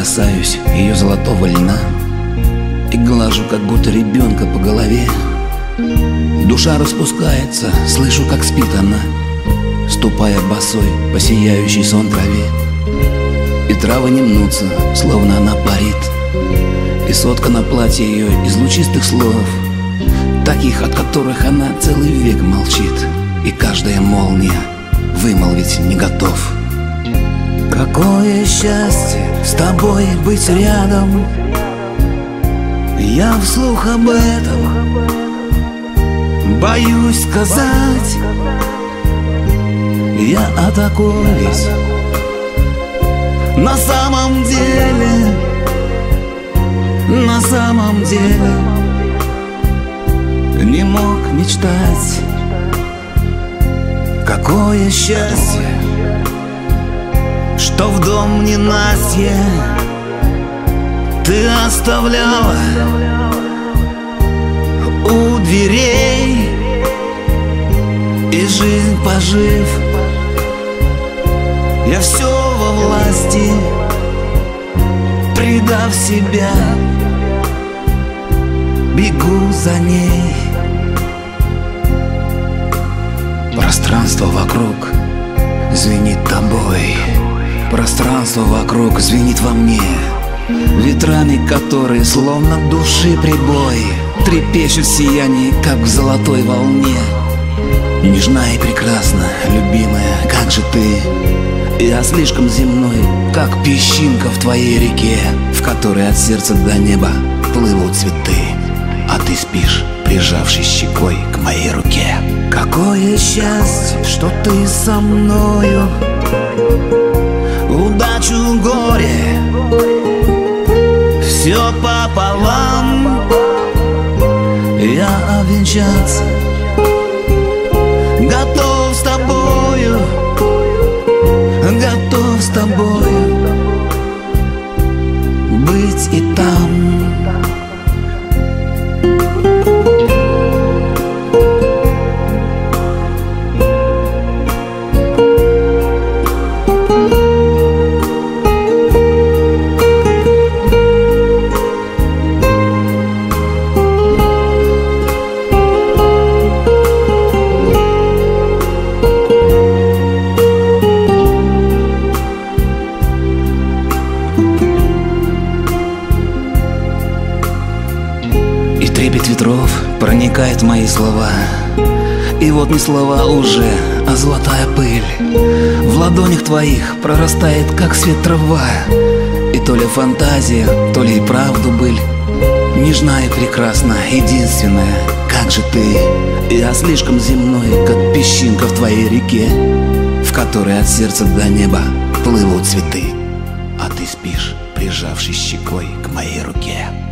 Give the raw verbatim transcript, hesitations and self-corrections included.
касаюсь ее золотого льна и глажу, как будто ребенка по голове. Душа распускается, слышу, как спит она, ступая босой по сияющей сон траве. И травы не мнутся, словно она парит, и соткано платье ее из лучистых слов, таких, от которых она целый век молчит, и каждая молния вымолвить не готов. Какое счастье с тобой быть рядом, я вслух об этом боюсь сказать. Я о такой весь на самом деле, на самом деле не мог мечтать. Какое счастье, что в дом ненастье ты оставляла у дверей, и жизнь пожив, я все во власти, предав себя, бегу за ней. Пространство вокруг звенит тобой, пространство вокруг звенит во мне, ветрами которые, словно души прибой, трепещут в сиянии, как в золотой волне. Нежна и прекрасна, любимая, как же ты. Я слишком земной, как песчинка в твоей реке, в которой от сердца до неба плывут цветы, а ты спишь, прижавшись щекой к моей руке. Какое счастье, что ты со мною, удачу, горе, все пополам. Я обвенчаться готов с тобою, готов с тобою быть и там. Трепет ветров проникает в мои слова, и вот не слова уже, а золотая пыль в ладонях твоих прорастает, как свет трава. И то ли фантазия, то ли и правду быль, нежна и прекрасна, единственная, как же ты. Я слишком земной, как песчинка в твоей реке, в которой от сердца до неба плывут цветы, а ты спишь, прижавшись щекой к моей руке.